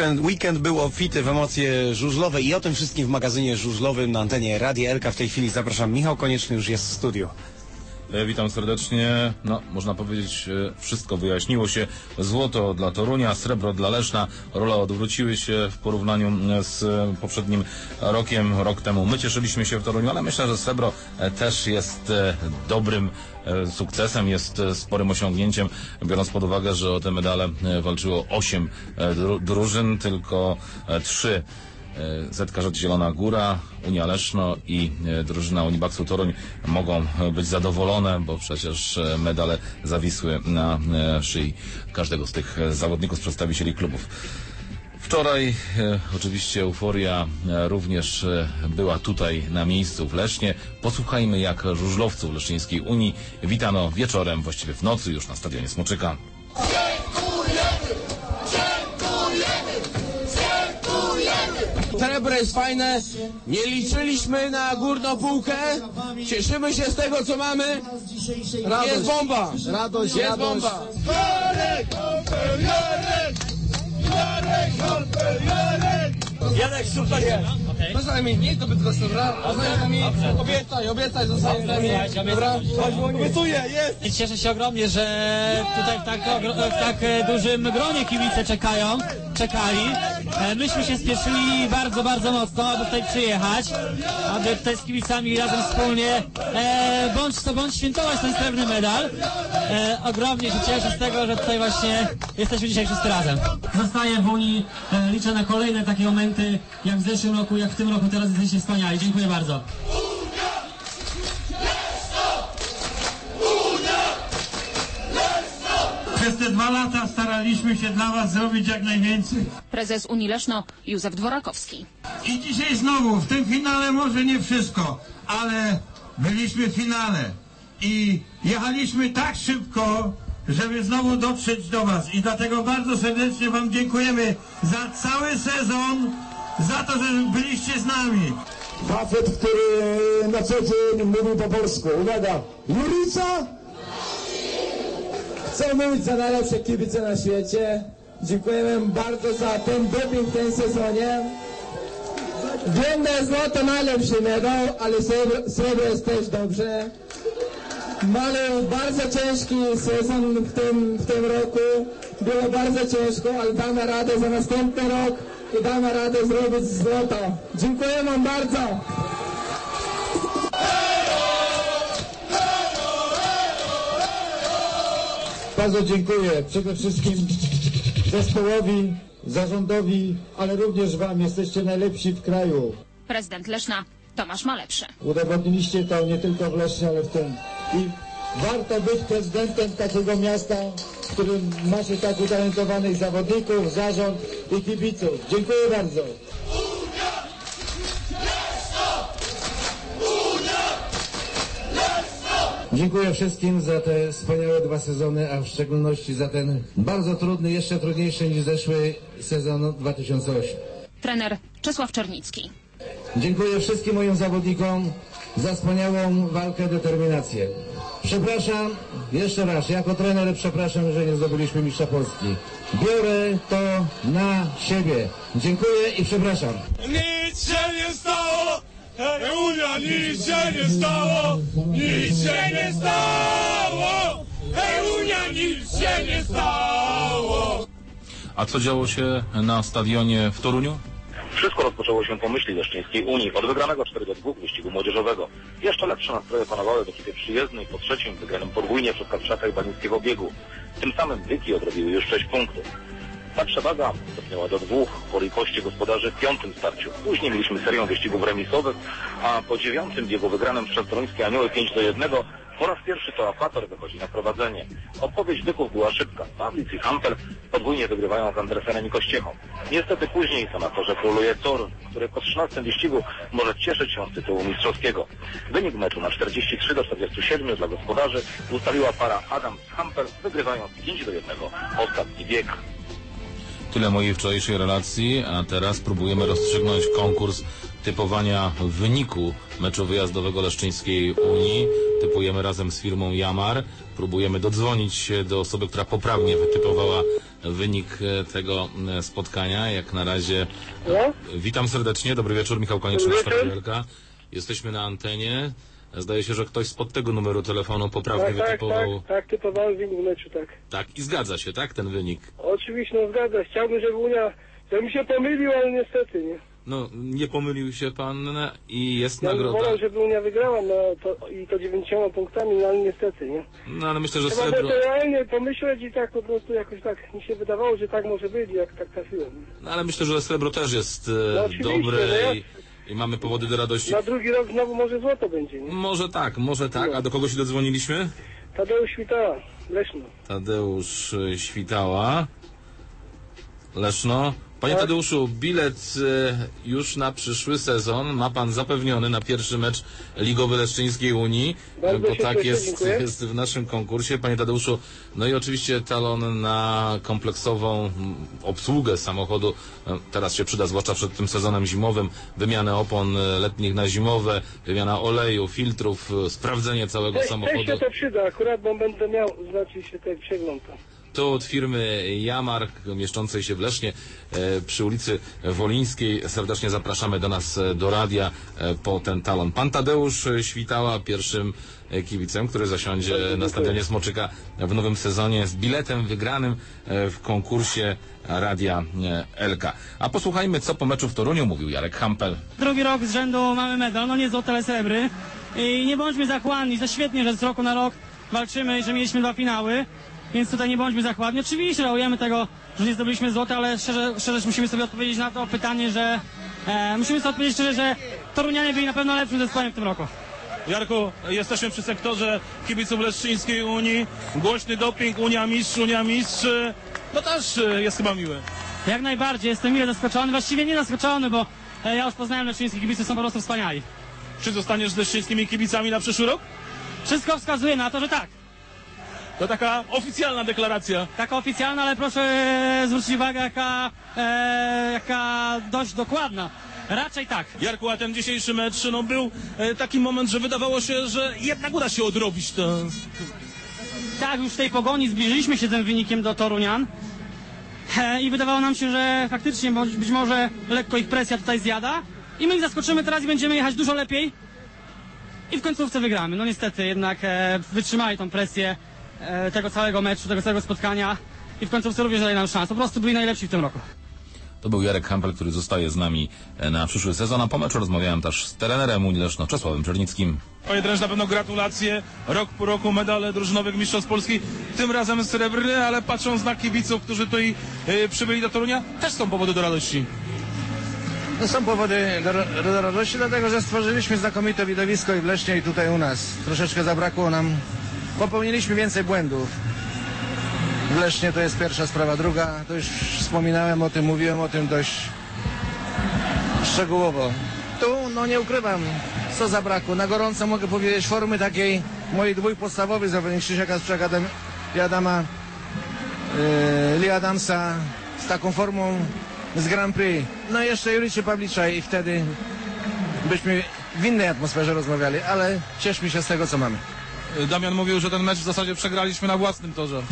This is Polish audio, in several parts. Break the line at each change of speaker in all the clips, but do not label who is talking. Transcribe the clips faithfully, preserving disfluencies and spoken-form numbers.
Weekend, weekend był obfity w emocje żużlowe i o tym wszystkim w magazynie żużlowym na antenie Radia Elka. W tej chwili zapraszam. Michał Konieczny już jest w studiu.
Witam serdecznie. No, można powiedzieć, wszystko wyjaśniło się. Złoto dla Torunia, srebro dla Leszna. Role odwróciły się w porównaniu z poprzednim rokiem. Rok temu my cieszyliśmy się w Toruniu, ale myślę, że srebro też jest dobrym sukcesem, jest sporym osiągnięciem, biorąc pod uwagę, że o te medale walczyło osiem drużyn, tylko trzy. Zetka Rzecz Zielona Góra, Unia Leszno i drużyna Unibaksu Toruń mogą być zadowolone, bo przecież medale zawisły na szyi każdego z tych zawodników, przedstawicieli klubów. Wczoraj e, oczywiście euforia e, również e, była tutaj na miejscu w Lesznie. Posłuchajmy, jak żużlowców Leszczyńskiej Unii witano wieczorem, właściwie w nocy już na stadionie Smoczyka.
Srebro jest fajne, nie liczyliśmy na górną półkę, cieszymy się z tego, co mamy. Radość, jest bomba,
radość,
jest
radość.
bomba.
Jarek, Holper, Jarek! Jarek, Holper, Jarek!
Jarek, super jest. Zostań mi, nie to Bydgoszcz, dobra? Zostań mi, obiecaj, obiecaj, zostań mi, dobra? Obiecuję, jest!
Cieszę się ogromnie, że tutaj w tak, w tak dużym gronie kibice czekają, czekali. Myśmy się spieszyli bardzo, bardzo mocno, aby tutaj przyjechać, aby tutaj z kibicami razem wspólnie e, bądź to bądź świętować ten srebrny medal. E, ogromnie się cieszę z tego, że tutaj właśnie jesteśmy dzisiaj wszyscy razem. Zostaję w Unii, e, liczę na kolejne takie momenty, jak w zeszłym roku, jak w tym roku, teraz jesteście wspaniali. Dziękuję bardzo.
Przez te dwa lata staraliśmy się dla was zrobić jak najwięcej.
Prezes Unii Leszno Józef Dworakowski.
I dzisiaj znowu, w tym finale może nie wszystko, ale byliśmy w finale. I jechaliśmy tak szybko, żeby znowu dotrzeć do was. I dlatego bardzo serdecznie wam dziękujemy za cały sezon, za to, że byliście z nami.
Facet, który na co dzień mówi po polsku. Uwaga, Jurica! Chcę mówić za najlepsze kibice na świecie. Dziękujemy bardzo za ten doping w tym sezonie. Wiem, że złoto najlepszy medal, ale srebro, srebro jest też dobrze. Mamy bardzo ciężki sezon w tym, w tym roku. Było bardzo ciężko, ale damy radę za następny rok i damy radę zrobić złoto. Dziękuję wam bardzo. Bardzo dziękuję przede wszystkim zespołowi, zarządowi, ale również wam. Jesteście najlepsi w kraju.
Prezydent Leszna Tomasz Malepszy.
Udowodniliście to nie tylko w Lesznie, ale w tym. I warto być prezydentem takiego miasta, w którym macie tak utalentowanych zawodników, zarząd i kibiców. Dziękuję bardzo. Dziękuję wszystkim za te wspaniałe dwa sezony, a w szczególności za ten bardzo trudny, jeszcze trudniejszy niż zeszły sezon dwa tysiące ósmym.
Trener Czesław Czernicki.
Dziękuję wszystkim moim zawodnikom za wspaniałą walkę, determinację. Przepraszam, jeszcze raz, jako trener przepraszam, że nie zdobyliśmy mistrza Polski. Biorę to na siebie. Dziękuję i przepraszam.
Nic się nie stało! Unia, nic się nie stało! Nic się nie stało! Unia, nic się nie stało!
A co działo się na stadionie w Toruniu?
Wszystko rozpoczęło się po myśli Leszczyńskiej Unii od wygranego cztery do dwóch wyścigu młodzieżowego. Jeszcze lepsze nastroje panowały w ekipie przyjezdnej po trzecim wygranym podwójnie przez Kasprzaka i Banińskiego biegu. Tym samym byki odrobiły już sześć punktów. Ta przewaga stopniała do dwóch po ripoście gospodarzy w piątym starciu. Później mieliśmy serię wyścigów remisowych, a po dziewiątym biegu wygranym przez toruńskie Anioły pięć do jednego po raz pierwszy to Apator wychodzi na prowadzenie. Odpowiedź byków była szybka. Pawlic i Hampel podwójnie wygrywają z Andresenem i Kościechą. Niestety później to na torze króluje Toruń, który po trzynastym wyścigu może cieszyć się z tytułu mistrzowskiego. Wynik meczu na czterdzieści trzy do czterdziestu siedmiu dla gospodarzy ustaliła para Adams-Hampel, wygrywając pięć do jednego ostatni bieg.
Tyle mojej wczorajszej relacji, a teraz próbujemy rozstrzygnąć konkurs typowania wyniku meczu wyjazdowego Leszczyńskiej Unii. Typujemy razem z firmą Jamar. Próbujemy dodzwonić się do osoby, która poprawnie wytypowała wynik e, tego e, spotkania. Jak na razie
No?
witam serdecznie, dobry wieczór, Michał Konieczny,
Dobry wieczór.
Wielka. Jesteśmy na antenie. Zdaje się, że ktoś spod tego numeru telefonu poprawnie
Tak, tak,
wytypował.
tak, tak, typowałem wynik meczu, tak.
Tak, i zgadza się, tak, ten wynik.
Oczywiście, no zgadza. Chciałbym, żeby Unia, żebym się pomylił, ale niestety, nie.
No, nie pomylił się pan i jest
Ja bym
nagroda.
wolał, żeby Unia wygrała, no to, i to dziewięćdziesięcioma punktami, no ale niestety, nie.
No, ale myślę, że
Trzeba
srebro...
było to realnie pomyśleć i tak po prostu jakoś tak mi się wydawało, że tak może być, jak tak trafiłem.
No, ale myślę, że srebro też jest e,
No, oczywiście,
dobre
no ja-
i, i mamy powody do radości.
Na drugi rok znowu może złoto będzie, nie?
Może tak, może tak.
No.
A do kogo się dodzwoniliśmy?
Tadeusz Świtała, Leszno.
Tadeusz e, Świtała. Leszno. Panie
Tak.
Tadeuszu, bilet e, już na przyszły sezon ma pan zapewniony na pierwszy mecz Ligowy Leszczyńskiej Unii,
Bardzo
bo
się
tak
cieszę,
jest,
dziękuję.
jest w naszym konkursie. Panie Tadeuszu, no i oczywiście talon na kompleksową mm, obsługę samochodu e, teraz się przyda, zwłaszcza przed tym sezonem zimowym, wymianę opon e, letnich na zimowe, wymiana oleju, filtrów, e, sprawdzenie całego
Też,
samochodu.
też się to przyda akurat, bo będę miał, znaczy się ten przegląd tam.
To od firmy Jamark, mieszczącej się w Lesznie e, przy ulicy Wolińskiej. Serdecznie zapraszamy do nas e, do radia e, po ten talon. Pan Tadeusz Świtała, pierwszym e, kibicem, który zasiądzie na stadionie Smoczyka w nowym sezonie z biletem wygranym e, w konkursie Radia e, Elka. A posłuchajmy, co po meczu w Toruniu mówił Jarek Hampel.
Drugi rok z rzędu mamy medal, no nie złote, ale srebry. I nie bądźmy zachłanni, to świetnie, że z roku na rok walczymy i że mieliśmy dwa finały. Więc tutaj nie bądźmy zachłanni. Oczywiście żałujemy tego, że nie zdobyliśmy złota, ale szczerze, szczerze musimy sobie odpowiedzieć na to pytanie, że e, musimy sobie odpowiedzieć szczerze, że Torunianie byli na pewno lepszym zespołem w tym roku.
Jarku, jesteśmy przy sektorze kibiców Leszczyńskiej Unii. Głośny doping, Unia Mistrz, Unia Mistrz. No też e, jest chyba miłe.
Jak najbardziej, jestem mile zaskoczony, właściwie nie zaskoczony, bo e, ja już poznałem leszczyńskich kibiców, są po prostu wspaniali.
Czy zostaniesz z leszczyńskimi kibicami na przyszły rok?
Wszystko wskazuje na to, że tak.
To taka oficjalna deklaracja.
Taka oficjalna, ale proszę e, zwrócić uwagę, jaka, e, jaka dość dokładna. Raczej tak.
Jarku, a ten dzisiejszy mecz, no był e, taki moment, że wydawało się, że jednak uda się odrobić to.
Tak, już w tej pogoni zbliżyliśmy się tym wynikiem do Torunian e, i wydawało nam się, że faktycznie bo- być może lekko ich presja tutaj zjada i my ich zaskoczymy teraz i będziemy jechać dużo lepiej i w końcówce wygramy. No niestety jednak e, wytrzymali tą presję e, tego całego meczu, tego całego spotkania i w końcówce również dali nam szansę. Po prostu byli najlepsi w tym roku.
To był Jarek Hampel, który zostaje z nami e, na przyszły sezon. A po meczu rozmawiałem też z trenerem Unii Leszno, Czesławem Czernickim.
Panie trenerze, na pewno gratulacje. Rok po roku medale drużynowych mistrzostw Polski, tym razem srebrny, ale patrząc na kibiców, którzy tutaj e, przybyli do Torunia, też są powody do radości.
No są powody do, do radości, dlatego że stworzyliśmy znakomite widowisko i w Lesznie, i tutaj u nas. Troszeczkę zabrakło nam, popełniliśmy więcej błędów. W Lesznie to jest pierwsza sprawa. Druga, to już wspominałem o tym, mówiłem o tym dość szczegółowo. Tu, no nie ukrywam, co zabrakło. Na gorąco mogę powiedzieć formy takiej mojej dwój podstawowych zawodników, Krzysia Kasprzaka i Adama, yy, Lee Adamsa, z taką formą z Grand Prix. No i jeszcze Juriczy Pawlicza i wtedy byśmy w innej atmosferze rozmawiali, ale cieszmy się z tego, co mamy.
Damian mówił, że ten mecz w zasadzie przegraliśmy na własnym torze.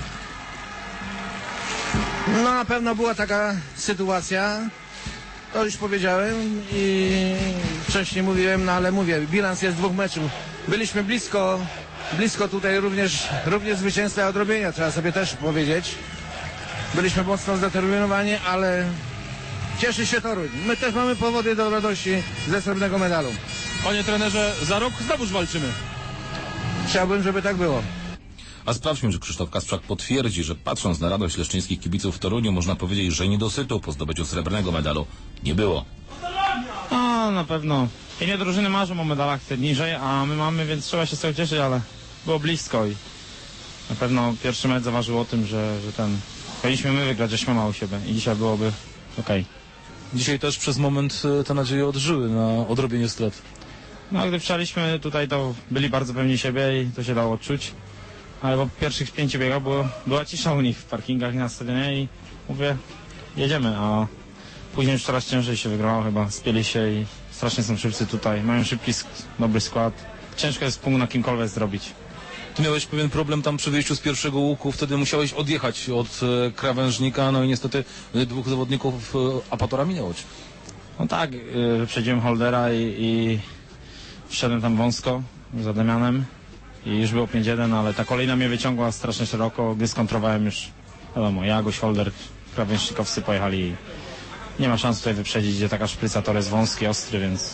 No na pewno była taka sytuacja, to już powiedziałem i wcześniej mówiłem, no ale mówię, bilans jest dwóch meczów. Byliśmy blisko, blisko tutaj również, również zwycięstwa i odrobienia, trzeba sobie też powiedzieć. Byliśmy mocno zdeterminowani, ale cieszy się Toruń. My też mamy powody do radości ze srebrnego medalu.
Panie trenerze, za rok znowuż walczymy.
Chciałbym, żeby tak było.
A sprawdźmy, że Krzysztof Kasprzak potwierdzi, że patrząc na radość leszczyńskich kibiców w Toruniu, można powiedzieć, że niedosytu po zdobyciu srebrnego medalu nie było.
A, na pewno. Inne drużyny marzą o medalach te niżej, a my mamy, więc trzeba się z tego cieszyć, ale było blisko i na pewno pierwszy mecz zaważył o tym, że, że ten... Powinniśmy my wygrać, żeśmy mało siebie i dzisiaj byłoby okej.
Dzisiaj też przez moment e, te nadzieje odżyły na odrobienie strat.
No, gdy wczaliśmy tutaj, to byli bardzo pewni siebie i to się dało odczuć. Ale po pierwszych pięciu biegach było, była cisza u nich w parkingach i na stadionie i mówię, jedziemy, a później już coraz ciężej się wygrało, chyba spieli się i strasznie są szybcy tutaj, mają szybki, sk- dobry skład. Ciężko jest punkt na kimkolwiek zrobić.
Ty miałeś pewien problem tam przy wyjściu z pierwszego łuku, wtedy musiałeś odjechać od e, krawężnika, no i niestety e, dwóch zawodników e, Apatora minęło cię.
No tak, yy, wyprzedziłem Holdera i, i wszedłem tam wąsko za Damianem i już było pięć jeden, ale ta kolejna mnie wyciągła strasznie szeroko, gdy skontrowałem już, wiadomo, Jagoś, Holder, krawężnikowcy pojechali i nie ma szans tutaj wyprzedzić, gdzie taka szpryca tor jest wąski, ostry, więc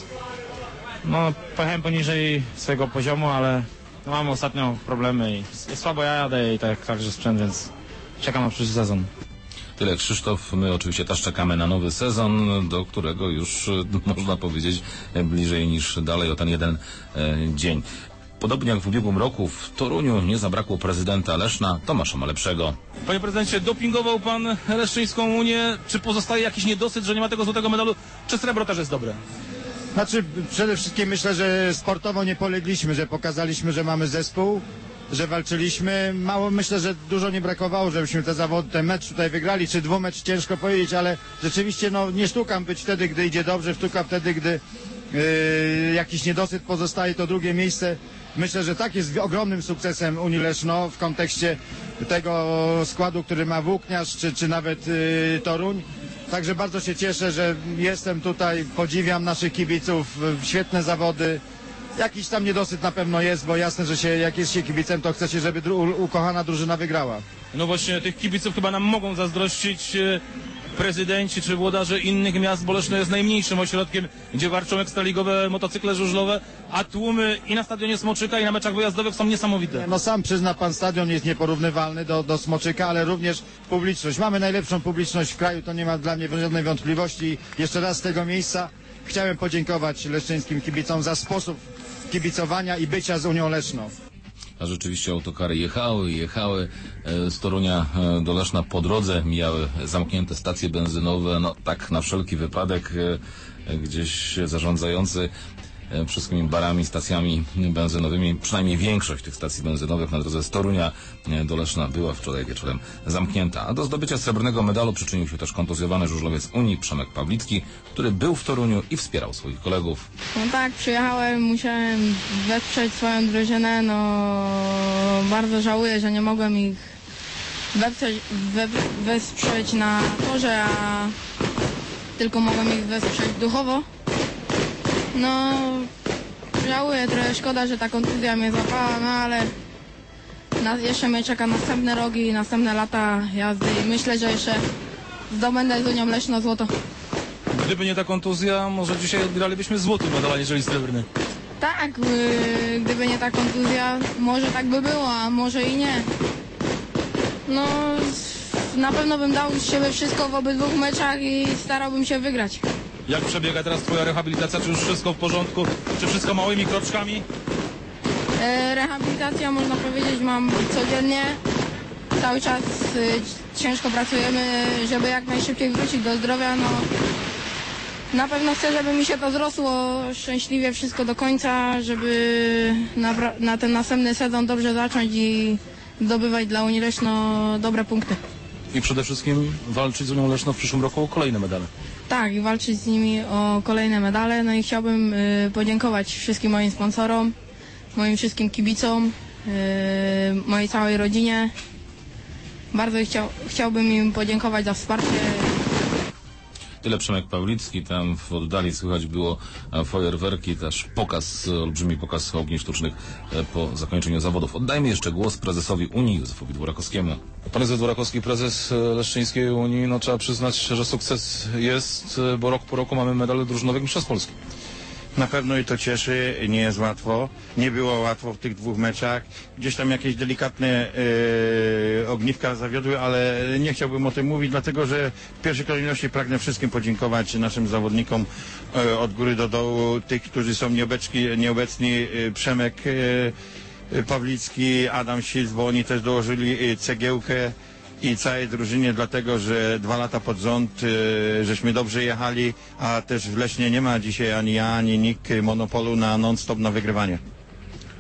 no pojechałem poniżej swojego poziomu, ale no, mam ostatnio problemy i słabo ja jadę i tak, także sprzęt, więc czekam na przyszły sezon.
Tyle Krzysztof, my oczywiście też czekamy na nowy sezon, do którego już można powiedzieć bliżej niż dalej o ten jeden e, dzień. Podobnie jak w ubiegłym roku w Toruniu nie zabrakło prezydenta Leszna Tomasza Malepszego.
Panie prezydencie, dopingował pan Leszczyńską Unię. Czy pozostaje jakiś niedosyt, że nie ma tego złotego medalu? Czy srebro też jest dobre?
Znaczy, przede wszystkim myślę, że sportowo nie polegliśmy, że pokazaliśmy, że mamy zespół, że walczyliśmy. Mało, myślę, że dużo nie brakowało, żebyśmy te zawody, ten mecz tutaj wygrali, czy dwumecz, ciężko powiedzieć, ale rzeczywiście no, nie sztukam być wtedy, gdy idzie dobrze, sztuka wtedy, gdy yy, jakiś niedosyt pozostaje, to drugie miejsce. Myślę, że tak jest ogromnym sukcesem Unii Leszno w kontekście tego składu, który ma Włókniarz, czy, czy nawet yy, Toruń. Także bardzo się cieszę, że jestem tutaj, podziwiam naszych kibiców, świetne zawody. Jakiś tam niedosyt na pewno jest, bo jasne, że się, jak jest się kibicem, to chce się, żeby dru ukochana drużyna wygrała.
No właśnie, tych kibiców chyba nam mogą zazdrościć e, prezydenci czy włodarze innych miast, bo Leszno jest najmniejszym ośrodkiem, gdzie warczą ekstraligowe motocykle żużlowe, a tłumy i na stadionie Smoczyka, i na meczach wyjazdowych są niesamowite.
No sam przyzna pan, stadion jest nieporównywalny do, do Smoczyka, ale również publiczność. Mamy najlepszą publiczność w kraju, to nie ma dla mnie żadnej wątpliwości. Jeszcze raz z tego miejsca chciałem podziękować leszczyńskim kibicom za sposób kibicowania i bycia z Unią Leszno.
A rzeczywiście autokary jechały, jechały z Torunia do Leszna po drodze, mijały zamknięte stacje benzynowe, no tak na wszelki wypadek gdzieś zarządzający wszystkimi barami, stacjami benzynowymi, przynajmniej większość tych stacji benzynowych na drodze z Torunia do Leszna była wczoraj wieczorem zamknięta. A do zdobycia srebrnego medalu przyczynił się też kontuzjowany żużlowiec Unii Przemek Pawlicki, który był w Toruniu i wspierał swoich kolegów.
No tak, przyjechałem, musiałem wesprzeć swoją drużynę, no bardzo żałuję, że nie mogłem ich wesprzeć, we, wesprzeć na torze, a tylko mogłem ich wesprzeć duchowo. No, żałuję, trochę szkoda, że ta kontuzja mnie złapała, no ale na, jeszcze mnie czeka następne rogi, następne lata jazdy i myślę, że jeszcze zdobędę z Unią Leszno złoto.
Gdyby nie ta kontuzja, może dzisiaj odbieralibyśmy złoty medal, aniżeli srebrny.
Tak, yy, gdyby nie ta kontuzja, może tak by było, a może i nie. No, na pewno bym dał z siebie wszystko w obydwu meczach i starałbym się wygrać.
Jak przebiega teraz twoja rehabilitacja? Czy już wszystko w porządku? Czy wszystko małymi kroczkami?
E, rehabilitacja, można powiedzieć, mam codziennie. Cały czas e, ciężko pracujemy, żeby jak najszybciej wrócić do zdrowia. No, na pewno chcę, żeby mi się to zrosło szczęśliwie wszystko do końca, żeby na, na ten następny sezon dobrze zacząć i zdobywać dla Unii Leszno dobre punkty.
I przede wszystkim walczyć z Unią Leszno w przyszłym roku o kolejne medale.
Tak, i walczyć z nimi o kolejne medale. No i chciałbym y, podziękować wszystkim moim sponsorom, moim wszystkim kibicom, y, mojej całej rodzinie. Bardzo chciał, chciałbym im podziękować za wsparcie.
Tyle Przemek Pawlicki, tam w oddali słychać było fajerwerki, też pokaz, olbrzymi pokaz ogni sztucznych po zakończeniu zawodów. Oddajmy jeszcze głos prezesowi Unii, Józefowi Dworakowskiemu.
Prezes Dworakowski, prezes Leszczyńskiej Unii, no trzeba przyznać, że sukces jest, bo rok po roku mamy medale drużynowych mistrzostw Polski.
Na pewno i to cieszy, nie jest łatwo. Nie było łatwo w tych dwóch meczach. Gdzieś tam jakieś delikatne e, ogniwka zawiodły, ale nie chciałbym o tym mówić, dlatego że w pierwszej kolejności pragnę wszystkim podziękować naszym zawodnikom e, od góry do dołu, tych, którzy są nieobecni, nieobecni e, Przemek e, Pawlicki, Adam Silc, bo oni też dołożyli e, cegiełkę i całej drużynie, dlatego że dwa lata pod rząd y, żeśmy dobrze jechali, a też w Lesznie nie ma dzisiaj ani ja, ani nikt monopolu na non-stop na wygrywanie.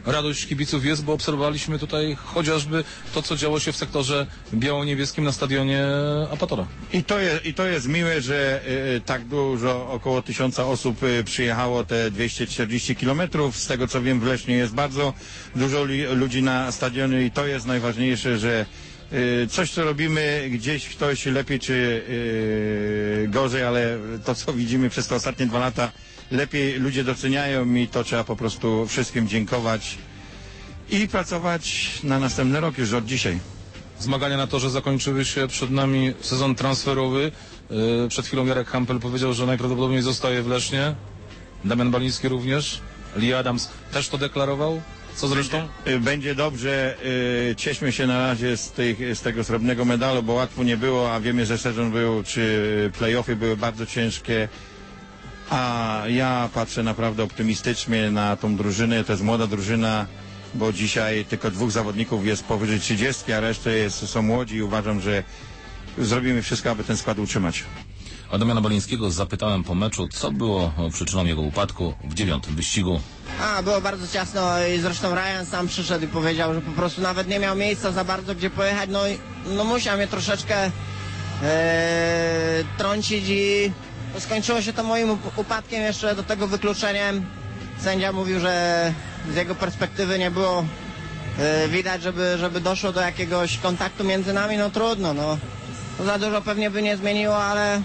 radość kibiców jest, bo obserwowaliśmy tutaj chociażby to, co działo się w sektorze biało-niebieskim na stadionie Apatora.
I to jest, i to jest miłe, że y, tak dużo, około tysiąca osób y, przyjechało te dwieście czterdzieści kilometrów. Z tego co wiem, w Lesznie jest bardzo dużo li, ludzi na stadionie i to jest najważniejsze, że y, coś co robimy, gdzieś ktoś lepiej czy y, gorzej, ale to co widzimy przez te ostatnie dwa lata, lepiej ludzie doceniają i to trzeba po prostu wszystkim dziękować i pracować na następny rok już od dzisiaj.
Zmagania na torze zakończyły się, przed nami sezon transferowy. Yy, przed chwilą Jarek Hampel powiedział, że najprawdopodobniej zostaje w Lesznie. Damian Baliński również. Lee Adams też to deklarował. Co zresztą?
Będzie, będzie dobrze. Yy, cieszmy się na razie z, tych, z tego srebrnego medalu, bo łatwo nie było, a wiemy, że sezon był, czy play-offy były bardzo ciężkie. A ja patrzę naprawdę optymistycznie na tą drużynę. To jest młoda drużyna, bo dzisiaj tylko dwóch zawodników jest powyżej trzydziestki, a reszta jest, są młodzi i uważam, że zrobimy wszystko, aby ten skład utrzymać.
A Damiana Balińskiego zapytałem po meczu, co było przyczyną jego upadku w dziewiątym wyścigu.
A, było bardzo ciasno i zresztą Ryan sam przyszedł i powiedział, że po prostu nawet nie miał miejsca za bardzo gdzie pojechać. No i no musiał mnie troszeczkę e, trącić i skończyło się to moim upadkiem, jeszcze do tego wykluczeniem. Sędzia mówił, że z jego perspektywy nie było y, widać, żeby, żeby doszło do jakiegoś kontaktu między nami. No trudno, no. To za dużo pewnie by nie zmieniło, ale,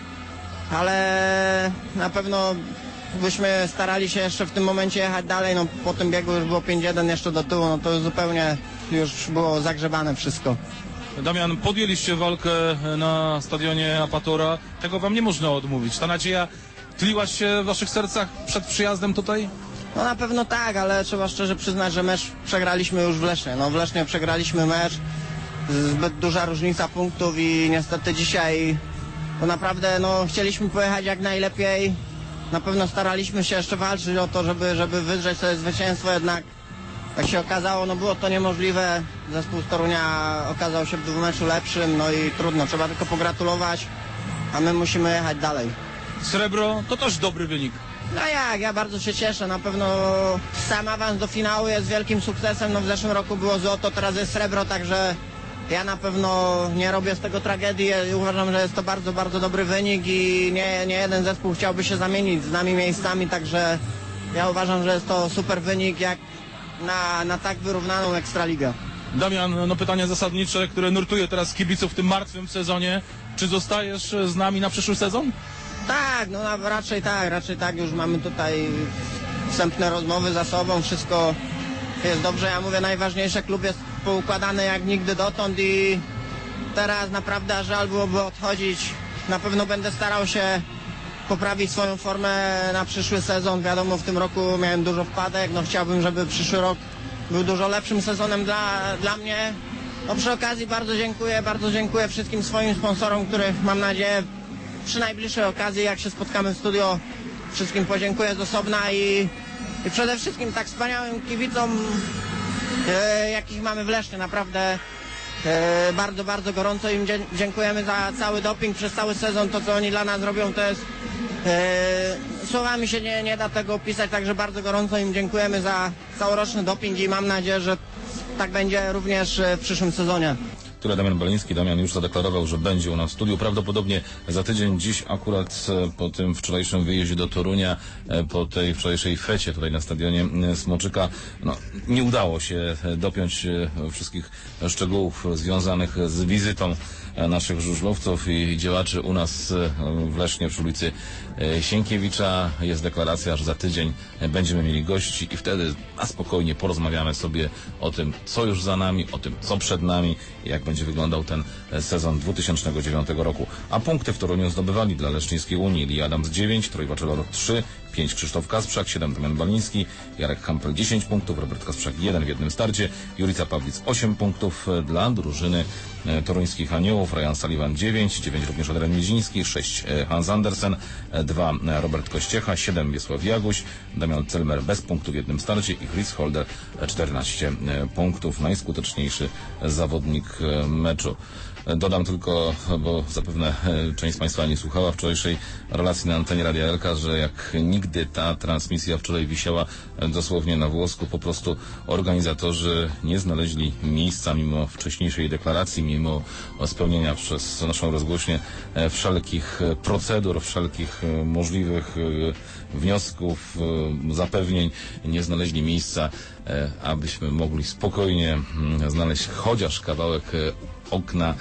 ale na pewno byśmy starali się jeszcze w tym momencie jechać dalej. No po tym biegu już było pięć jeden jeszcze do tyłu, no to zupełnie już było zagrzebane wszystko.
Damian, podjęliście walkę na stadionie Apatora. Tego wam nie można odmówić. Ta nadzieja tliła się w waszych sercach przed przyjazdem tutaj?
No na pewno tak, ale trzeba szczerze przyznać, że mecz przegraliśmy już w Lesznie. No w Lesznie przegraliśmy mecz, zbyt duża różnica punktów i niestety dzisiaj to naprawdę no chcieliśmy pojechać jak najlepiej. Na pewno staraliśmy się jeszcze walczyć o to, żeby, żeby wydrzeć sobie zwycięstwo, jednak jak się okazało, no było to niemożliwe. Zespół z Torunia okazał się w dwumeczu lepszym, no i trudno, trzeba tylko pogratulować, a my musimy jechać dalej.
Srebro to też dobry wynik.
No jak, ja bardzo się cieszę, na pewno sam awans do finału jest wielkim sukcesem, no w zeszłym roku było złoto, teraz jest srebro, także ja na pewno nie robię z tego tragedii, uważam, że jest to bardzo, bardzo dobry wynik i nie, nie jeden zespół chciałby się zamienić z nami miejscami, także ja uważam, że jest to super wynik jak na, na tak wyrównaną Ekstraligę.
Damian, no pytanie zasadnicze, które nurtuje teraz kibiców w tym martwym sezonie. Czy zostajesz z nami na przyszły sezon?
Tak, no raczej tak, raczej tak, już mamy tutaj wstępne rozmowy za sobą, wszystko jest dobrze, ja mówię, najważniejsze, klub jest poukładany jak nigdy dotąd i teraz naprawdę żal byłoby odchodzić, na pewno będę starał się poprawić swoją formę na przyszły sezon, wiadomo w tym roku miałem dużo wpadek, no chciałbym, żeby przyszły rok był dużo lepszym sezonem dla, dla mnie. No przy okazji bardzo dziękuję, bardzo dziękuję wszystkim swoim sponsorom, których mam nadzieję przy najbliższej okazji, jak się spotkamy w studio, wszystkim podziękuję z osobna i, i przede wszystkim tak wspaniałym kibicom, e, jakich mamy w Lesznie, naprawdę e, bardzo, bardzo gorąco im dzie dziękujemy za cały doping przez cały sezon, to co oni dla nas robią, to jest e, słowami się nie, nie da tego opisać, także bardzo gorąco im dziękujemy za całoroczny doping i mam nadzieję, że tak będzie również w przyszłym sezonie.
Które Damian Baliński, Damian już zadeklarował, że będzie u nas w studiu. Prawdopodobnie za tydzień, dziś akurat po tym wczorajszym wyjeździe do Torunia, po tej wczorajszej fecie tutaj na stadionie Smoczyka, no, nie udało się dopiąć wszystkich szczegółów związanych z wizytą naszych żużlowców i działaczy u nas w Lesznie przy ulicy Sienkiewicza. Jest deklaracja, że za tydzień będziemy mieli gości i wtedy na spokojnie porozmawiamy sobie o tym, co już za nami, o tym, co przed nami i jak będzie wyglądał ten sezon dwutysięcznego dziewiątego roku. A punkty w Toruniu zdobywali dla Leszczyńskiej Unii Lee Adams dziewięć, Troy Waczylor trzy, pięć Krzysztof Kasprzak, siedem Damian Baliński, Jarek Hampel dziesięć punktów, Robert Kasprzak jeden w jednym starcie, Jurica Pawlic osiem punktów dla drużyny toruńskich Aniołów, Ryan Sullivan dziewięć, dziewięć również Adrian Miedziński, sześć Hans Andersen, dwa Robert Kościecha, siedem Wiesław Jaguś, Damian Celmer bez punktu w jednym starcie i Chris Holder czternaście punktów, najskuteczniejszy zawodnik meczu. Dodam tylko, bo zapewne część z Państwa nie słuchała wczorajszej relacji na antenie Radia Elka, że jak nigdy ta transmisja wczoraj wisiała dosłownie na włosku. Po prostu organizatorzy nie znaleźli miejsca mimo wcześniejszej deklaracji, mimo spełnienia przez naszą rozgłośnię wszelkich procedur, wszelkich możliwych wniosków, zapewnień. Nie znaleźli miejsca, abyśmy mogli spokojnie znaleźć chociaż kawałek okna,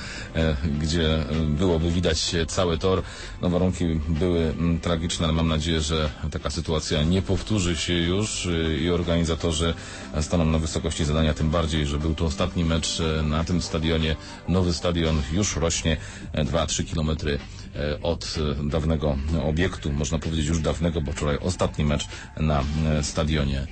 gdzie byłoby widać cały tor. No, warunki były tragiczne, ale mam nadzieję, że taka sytuacja nie powtórzy się już i organizatorzy staną na wysokości zadania, tym bardziej, że był to ostatni mecz na tym stadionie. Nowy stadion już rośnie dwa trzy kilometry od dawnego obiektu, można powiedzieć już dawnego, bo wczoraj ostatni mecz na stadionie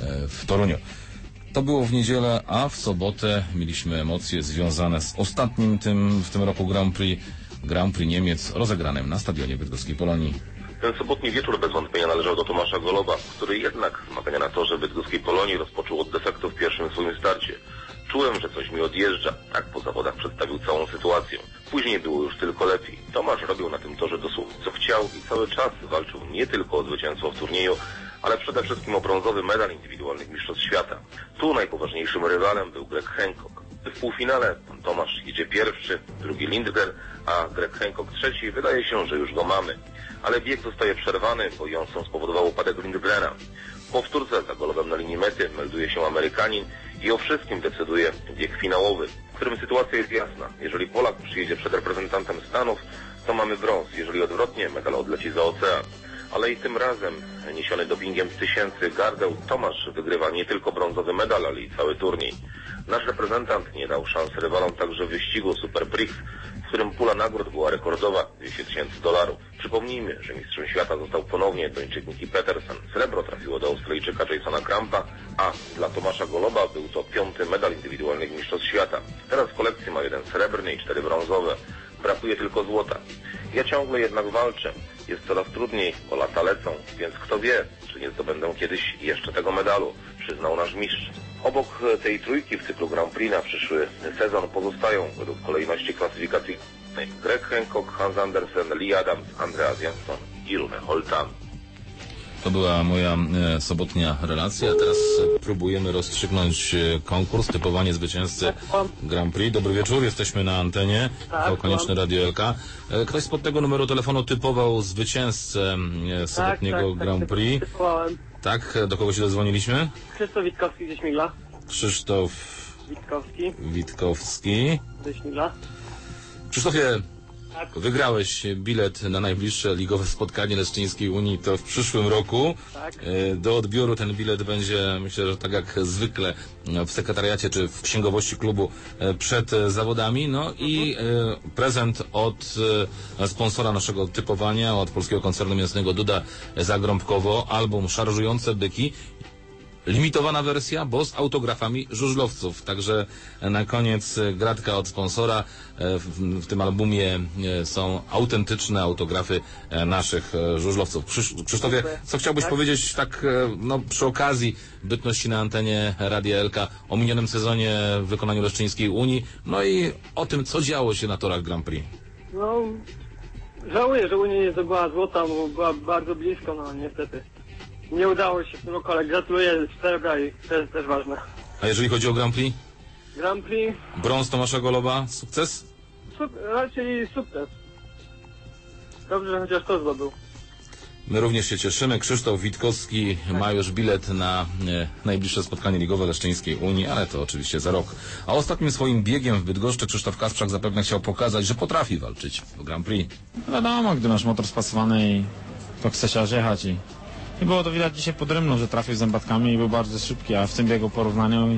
w Toruniu. To było w niedzielę, a w sobotę mieliśmy emocje związane z ostatnim tym w tym roku Grand Prix, Grand Prix Niemiec rozegranym na stadionie bydgoskiej Polonii.
Ten sobotni wieczór bez wątpienia należał do Tomasza Goloba, który jednak zmagania na torze bydgoskiej Polonii rozpoczął od defektu w pierwszym swoim starcie. Czułem, że coś mi odjeżdża. Tak po zawodach przedstawił całą sytuację. Później było już tylko lepiej. Tomasz robił na tym torze dosłownie co chciał i cały czas walczył nie tylko o zwycięstwo w turnieju, ale przede wszystkim o brązowy medal indywidualnych mistrzostw świata. Tu najpoważniejszym rywalem był Greg Hancock. W półfinale pan Tomasz idzie pierwszy, drugi Lindgren, a Greg Hancock trzeci. Wydaje się, że już go mamy. Ale bieg zostaje przerwany, bo Johnson spowodował upadek Lindgrena. W powtórce za Golobem na linii mety melduje się Amerykanin i o wszystkim decyduje bieg finałowy, w którym sytuacja jest jasna. Jeżeli Polak przyjedzie przed reprezentantem Stanów, to mamy brąz. Jeżeli odwrotnie, medal odleci za ocean. Ale i tym razem, niesiony dopingiem z tysięcy gardeł, Tomasz wygrywa nie tylko brązowy medal, ale i cały turniej. Nasz reprezentant nie dał szans rywalom także w wyścigu Super Prix, w którym pula nagród była rekordowa, dwieście tysięcy dolarów. Przypomnijmy, że mistrzem świata został ponownie Duńczyk Nicky Petersen. Srebro trafiło do Australijczyka Jasona Krampa, a dla Tomasza Goloba był to piąty medal indywidualnych mistrzostw świata. Teraz w kolekcji ma jeden srebrny i cztery brązowe. Brakuje tylko złota. Ja ciągle jednak walczę. Jest coraz trudniej, bo lata lecą, więc kto wie, czy nie zdobędę kiedyś jeszcze tego medalu, przyznał nasz mistrz. Obok tej trójki w cyklu Grand Prix na przyszły sezon pozostają według kolejności klasyfikacyjnej Greg Hancock, Hans Andersen, Lee Adams, Andreas Jansson i Rune Holtan.
To była moja e, sobotnia relacja. Teraz próbujemy rozstrzygnąć e, konkurs, typowanie zwycięzcy Grand Prix. Dobry wieczór, jesteśmy na antenie. To Konieczny Radio Elka. E, ktoś spod tego numeru telefonu typował zwycięzcę e, sobotniego tak, tak, Grand tak, Prix. Tak, tak, do kogo się dodzwoniliśmy?
Krzysztof Witkowski ze Śmigla.
Krzysztof
Witkowski.
Witkowski.
Ze Śmigla.
Krzysztofie,
tak.
Wygrałeś bilet na najbliższe ligowe spotkanie Leszczyńskiej Unii, to w przyszłym roku.
Tak.
Do odbioru ten bilet będzie, myślę, że tak jak zwykle w sekretariacie czy w księgowości klubu przed zawodami. No i prezent od sponsora naszego typowania, od polskiego koncernu mięsnego Duda Zagrąbkowo, album Szarżujące byki. Limitowana wersja, bo z autografami żużlowców. Także na koniec gratka od sponsora. W, w tym albumie są autentyczne autografy naszych żużlowców. Krzysztofie, co chciałbyś tak? powiedzieć tak no, przy okazji bytności na antenie Radia Elka o minionym sezonie w wykonaniu Leszczyńskiej Unii, no i o tym, co działo się na torach Grand Prix?
No, żałuję, że Unia nie zdobyła złota, bo była bardzo blisko, no niestety. Nie udało się w tym roku, ale gratuluję srebra i to jest też ważne.
A jeżeli chodzi o Grand Prix?
Grand Prix?
Brąz Tomasza Goloba, sukces?
Sup raczej sukces. Dobrze, że chociaż to zdobył.
My również się cieszymy. Krzysztof Witkowski tak. ma już bilet na e, najbliższe spotkanie ligowe Leszczyńskiej Unii, ale to oczywiście za rok. A ostatnim swoim biegiem w Bydgoszczy Krzysztof Kasprzak zapewne chciał pokazać, że potrafi walczyć w Grand Prix.
No wiadomo, gdy masz motor spasowany i to chce się aż jechać i... I było to widać dzisiaj pod Rymną, że trafił zębatkami i był bardzo szybki, a w tym biegu porównaniu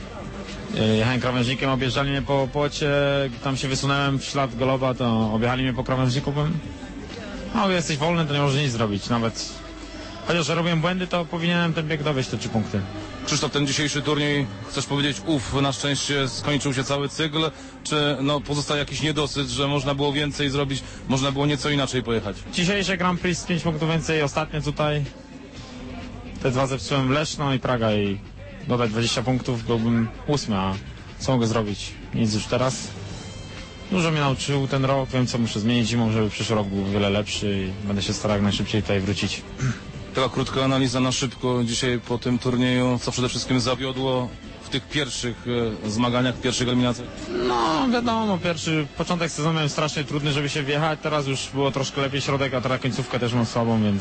jechałem krawężnikiem, objeżdżali mnie po płocie, tam się wysunąłem w ślad Goloba, to objechali mnie po krawężniku, byłem, no jesteś wolny, to nie możesz nic zrobić, nawet chociaż robiłem błędy, to powinienem ten bieg dowieść te trzy punkty.
Krzysztof, ten dzisiejszy turniej, chcesz powiedzieć, uf, na szczęście skończył się cały cykl, czy no, pozostaje jakiś niedosyt, że można było więcej zrobić, można było nieco inaczej pojechać?
Dzisiejsze Grand Prix z pięć punktów więcej, ostatnie tutaj, te dwa zepsułem w Leszno i Praga i dodać dwadzieścia punktów byłbym ósmy, a co mogę zrobić? Nic już teraz. Dużo mnie nauczył ten rok, wiem co muszę zmienić zimą, żeby przyszły rok był o wiele lepszy i będę się starał jak najszybciej tutaj wrócić.
Taka krótka analiza na szybko dzisiaj po tym turnieju, co przede wszystkim zawiodło w tych pierwszych e, zmaganiach, pierwszych eliminacjach?
No wiadomo, pierwszy początek sezonu miałem strasznie trudny, żeby się wjechać, teraz już było troszkę lepiej środek, a teraz końcówkę też mam słabą, więc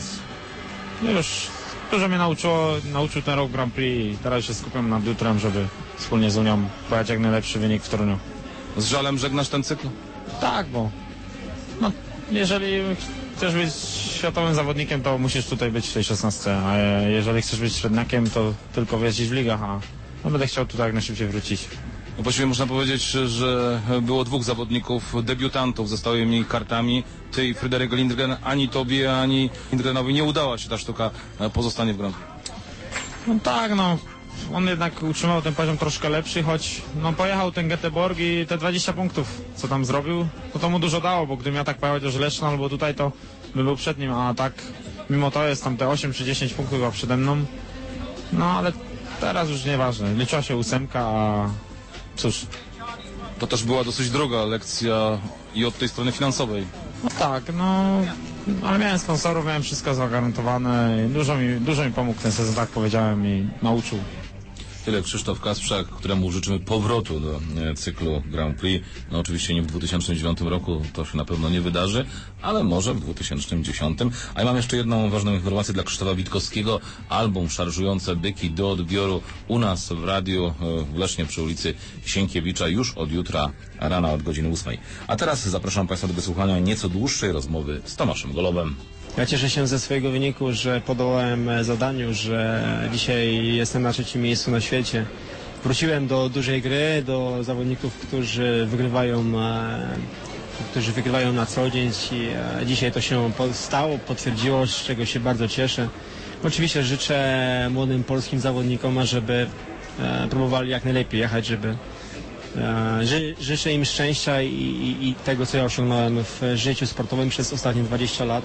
już dużo mnie nauczyło, nauczył ten rok Grand Prix i teraz się skupiam nad jutrem, żeby wspólnie z Unią pojechać jak najlepszy wynik w Toruniu.
Z żalem żegnasz ten cykl?
Tak, bo no, jeżeli chcesz być światowym zawodnikiem, to musisz tutaj być w tej szesnastce, a jeżeli chcesz być średniakiem, to tylko jeździć w ligach, a no, będę chciał tutaj jak najszybciej wrócić.
No właściwie można powiedzieć, że było dwóch zawodników, debiutantów ze stałymi kartami. Ty i Fryderyk Lindgren, ani tobie, ani Lindgrenowi nie udała się ta sztuka pozostanie w Grand Prix.
No tak, no. On jednak utrzymał ten poziom troszkę lepszy, choć no, pojechał ten Göteborg i te dwadzieścia punktów, co tam zrobił, no to mu dużo dało, bo gdybym ja tak pojechał do Leszna albo tutaj, to by był przed nim, a tak mimo to jest tam te osiem czy dziesięć punktów chyba przede mną. No ale teraz już nieważne, liczyła się ósemka, a cóż.
To też była dosyć droga lekcja i od tej strony finansowej.
No tak, no ale miałem sponsorów, miałem wszystko zagwarantowane i dużo mi, dużo mi pomógł ten sezon, tak powiedziałem, i nauczył.
Tyle Krzysztof Kasprzak, któremu życzymy powrotu do e, cyklu Grand Prix. No oczywiście nie w dwa tysiące dziewiątym roku, to się na pewno nie wydarzy, ale może w dwa tysiące dziesiątym. A ja mam jeszcze jedną ważną informację dla Krzysztofa Witkowskiego. Album Szarżujące Byki do odbioru u nas w radiu e, w Lesznie przy ulicy Sienkiewicza już od jutra rana od godziny ósmej. A teraz zapraszam Państwa do wysłuchania nieco dłuższej rozmowy z Tomaszem Golobem.
Ja cieszę się ze swojego wyniku, że podołałem zadaniu, że dzisiaj jestem na trzecim miejscu na świecie. Wróciłem do dużej gry, do zawodników, którzy wygrywają, którzy wygrywają na co dzień i dzisiaj to się stało, potwierdziło, z czego się bardzo cieszę. Oczywiście życzę młodym polskim zawodnikom, żeby próbowali jak najlepiej jechać, żeby Ży, życzę im szczęścia i, i, i tego, co ja osiągnąłem w życiu sportowym przez ostatnie dwadzieścia lat.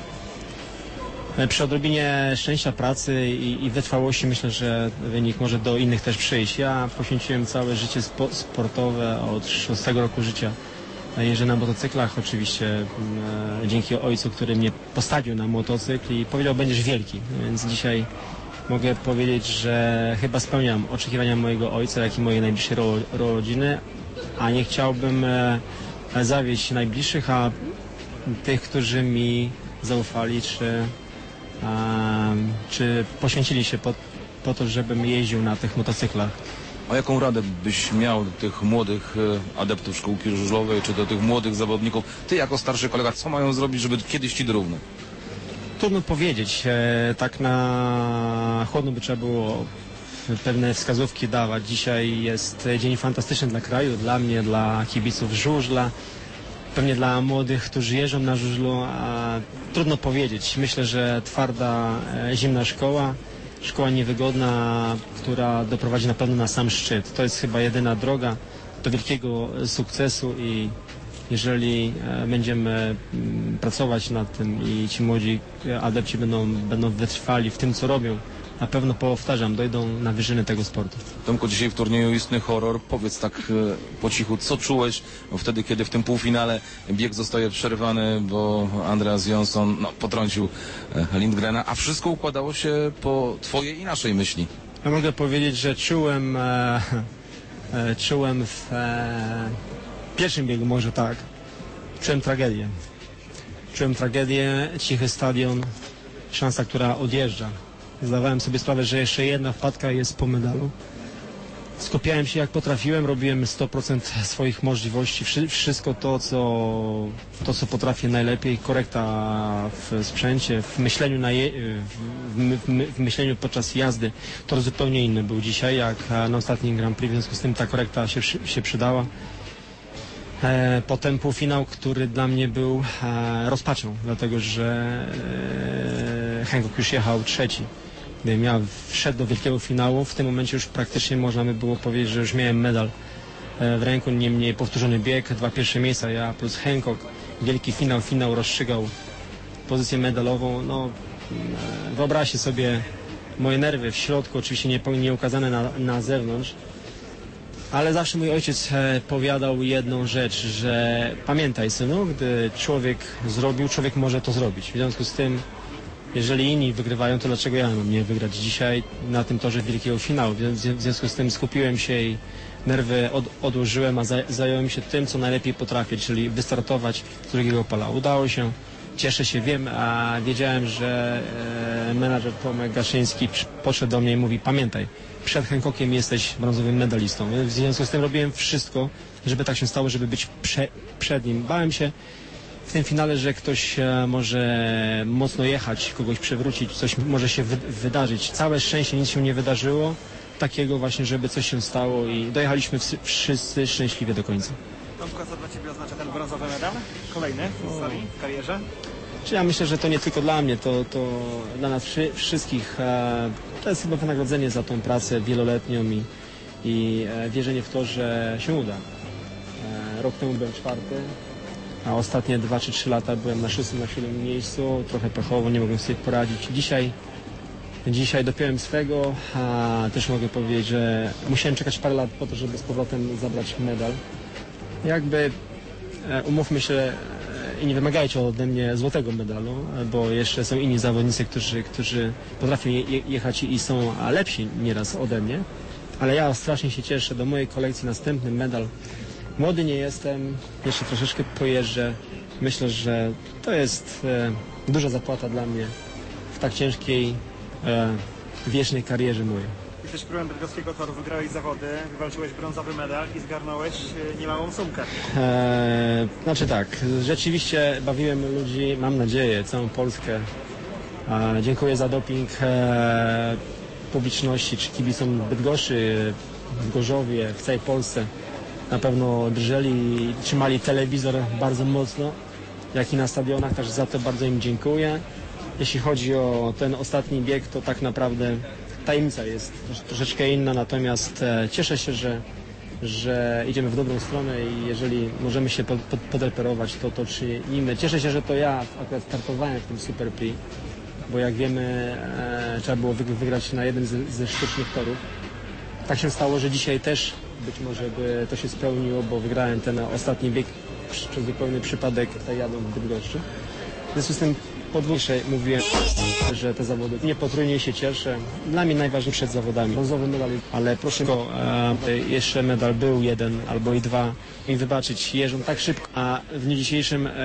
Przy odrobinie szczęścia pracy i, i wytrwałości myślę, że wynik może do innych też przyjść. Ja poświęciłem całe życie spo, sportowe od szóstego roku życia. Jeżdżę na motocyklach oczywiście e, dzięki ojcu, który mnie postawił na motocykl i powiedział, będziesz wielki. Więc dzisiaj mogę powiedzieć, że chyba spełniam oczekiwania mojego ojca, jak i mojej najbliższej ro, rodziny, a nie chciałbym e, zawieść najbliższych, a tych, którzy mi zaufali, czy Um, czy poświęcili się po, po to, żebym jeździł na tych motocyklach.
A jaką radę byś miał do tych młodych adeptów szkółki żużlowej, czy do tych młodych zawodników? Ty jako starszy kolega, co mają zrobić, żeby kiedyś ci dorównać?
Trudno powiedzieć. E, tak na chłodno by trzeba było pewne wskazówki dawać. Dzisiaj jest dzień fantastyczny dla kraju, dla mnie, dla kibiców żużla. Pewnie dla młodych, którzy jeżdżą na żużlu, a trudno powiedzieć. Myślę, że twarda, e, zimna szkoła, szkoła niewygodna, która doprowadzi na pewno na sam szczyt. To jest chyba jedyna droga do wielkiego sukcesu i jeżeli e, będziemy m, pracować nad tym i ci młodzi adepci będą, będą wytrwali w tym, co robią, na pewno, powtarzam, dojdą na wyżyny tego sportu.
Tomku, dzisiaj w turnieju istny horror. Powiedz tak e, po cichu, co czułeś wtedy, kiedy w tym półfinale bieg zostaje przerwany, bo Andreas Jonsson no, potrącił e, Lindgrena, a wszystko układało się po twojej i naszej myśli.
Ja mogę powiedzieć, że czułem, e, e, czułem w e, pierwszym biegu, może tak, czułem tragedię. Czułem tragedię, cichy stadion, szansa, która odjeżdża. Zdawałem sobie sprawę, że jeszcze jedna wpadka jest po medalu. Skupiałem się jak potrafiłem, robiłem sto procent swoich możliwości, wszystko to co, to, co potrafię najlepiej, korekta w sprzęcie, w myśleniu, na je, w, w, w myśleniu podczas jazdy. To zupełnie inny był dzisiaj, jak na ostatnim Grand Prix, w związku z tym ta korekta się, się przydała. E, potem półfinał, który dla mnie był e, rozpaczą, dlatego że e, Hancock już jechał trzeci. Gdybym ja wszedł do wielkiego finału, w tym momencie już praktycznie można by było powiedzieć, że już miałem medal e, w ręku, niemniej powtórzony bieg, dwa pierwsze miejsca, ja plus Hancock, wielki finał, finał rozstrzygał pozycję medalową. No, e, wyobraźcie sobie moje nerwy w środku, oczywiście nie, nie ukazane na, na zewnątrz. Ale zawsze mój ojciec e, powiadał jedną rzecz, że pamiętaj synu, gdy człowiek zrobił, człowiek może to zrobić. W związku z tym, jeżeli inni wygrywają, to dlaczego ja mam nie wygrać dzisiaj na tym torze wielkiego finału? W związku z tym skupiłem się i nerwy od, odłożyłem, a zaj zająłem się tym, co najlepiej potrafię, czyli wystartować z drugiego pola. Udało się, cieszę się, wiem, a wiedziałem, że e, menadżer Tomek Gaszyński podszedł do mnie i mówi: pamiętaj, przed Hancockiem jesteś brązowym medalistą. W związku z tym robiłem wszystko, żeby tak się stało, żeby być prze, przed nim. Bałem się w tym finale, że ktoś e, może mocno jechać, kogoś przewrócić, coś może się wy wydarzyć. Całe szczęście, nic się nie wydarzyło takiego właśnie, żeby coś się stało i dojechaliśmy wszyscy szczęśliwie do końca.
Tomku, co dla Ciebie oznacza ten brązowy medal? Kolejny w historii, w karierze?
Czy ja myślę, że to nie tylko dla mnie, to, to dla nas wszy wszystkich. E, to jest chyba wynagrodzenie za tą pracę wieloletnią i, i e, wierzenie w to, że się uda. E, rok temu byłem czwarty, a ostatnie dwa czy trzy lata byłem na szóstym, na siódmym miejscu. Trochę pechowo, nie mogłem sobie poradzić. Dzisiaj, dzisiaj dopiąłem swego, a też mogę powiedzieć, że musiałem czekać parę lat po to, żeby z powrotem zabrać medal. Jakby e, umówmy się, i nie wymagajcie ode mnie złotego medalu, bo jeszcze są inni zawodnicy, którzy, którzy potrafią je, jechać i są lepsi nieraz ode mnie. Ale ja strasznie się cieszę, do mojej kolekcji następny medal. Młody nie jestem, jeszcze troszeczkę pojeżdżę. Myślę, że to jest e, duża zapłata dla mnie w tak ciężkiej, e, wiecznej karierze mojej.
Jesteś królem bydgoskiego toru, wygrałeś zawody, wywalczyłeś brązowy medal i zgarnąłeś niemałą sumkę.
Eee, znaczy tak, rzeczywiście bawiłem ludzi, mam nadzieję, całą Polskę. Eee, dziękuję za doping eee, publiczności, czy kibicom Bydgoszczy, w Gorzowie, w całej Polsce. Na pewno drżeli i trzymali telewizor bardzo mocno, jak i na stadionach, także za to bardzo im dziękuję. Jeśli chodzi o ten ostatni bieg, to tak naprawdę tajemnica jest troszeczkę inna, natomiast e, cieszę się, że, że idziemy w dobrą stronę i jeżeli możemy się pod, pod, podreperować, to to czynimy. Cieszę się, że to ja akurat startowałem w tym Super Prix, bo jak wiemy, e, trzeba było wygrać na jeden z, ze sztucznych torów. Tak się stało, że dzisiaj też być może by to się spełniło, bo wygrałem ten ostatni bieg przez zupełny przypadek tutaj jadą w Bydgoszczy. W związku z tym podwójnie mówiłem, że te zawody nie potrójnie się cieszę. Dla mnie najważniejsze przed zawodami. Brązowy medal, ale proszę go, e, jeszcze medal był jeden albo i dwa. I wybaczyć, jeżdżą tak szybko, a w dniu dzisiejszym e,